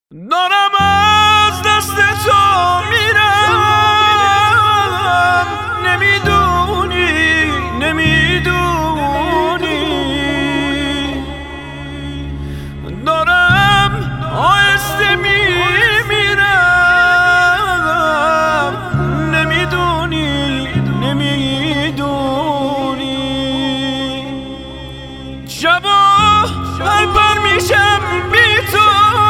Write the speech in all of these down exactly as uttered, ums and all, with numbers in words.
دارم از دست تو میرم، نمیدونی نمیدونی دارم آهسته میمیرم، نمیدونی نمیدونی شبا هر پر میشم بی تو،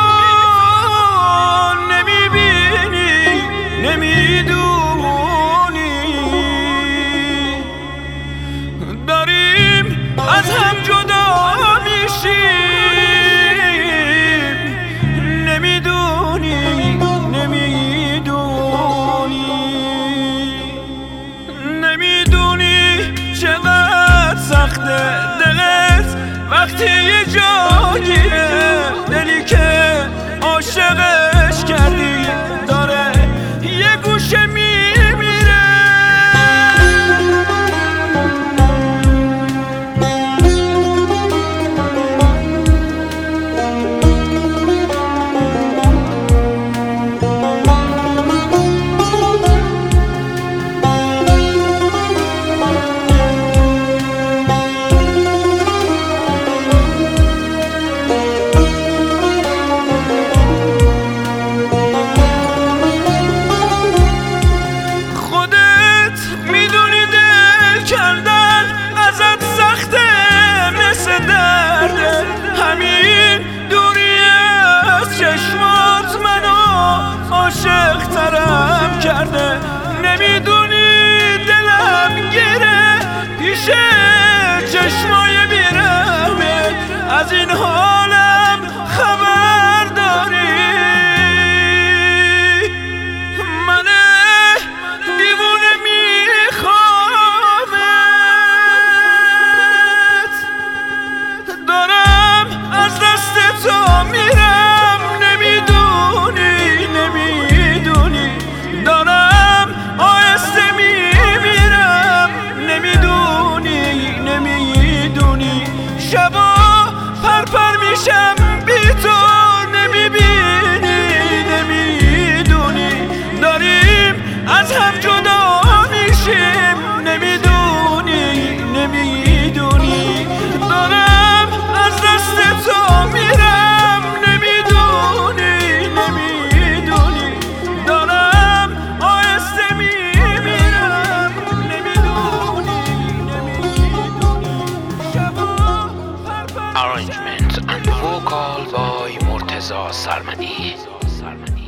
داریم از هم جدا میشیم، نمیدونی نمیدونی نمیدونی چقدر سخته دلت وقتی یه جاییه، دلی که عاشقش کردی داره یه گوشه میمیره. عاشق ترم کرده، نمیدونی دلم گره پیش چشمای بیرمه، از این حالم خبر داری؟ من دیوونه میخوامت، دارم از دست تو میرم، نمیدونی نمیدونی دارم آهسته میمیرم، نمیدونی نمیدونی شبا پر پر میشم بی تو، نمیبینی نمیدونی داریم از هم جدا میشیم، نمیدونی نمیدونی دارم از دست تو میرم، نمیدونی نمیدونی دارم آهسته میمیرم، نمیدونی نمیدونی شبا پر پر. Arrangement and vocal by Murtaza Salmani.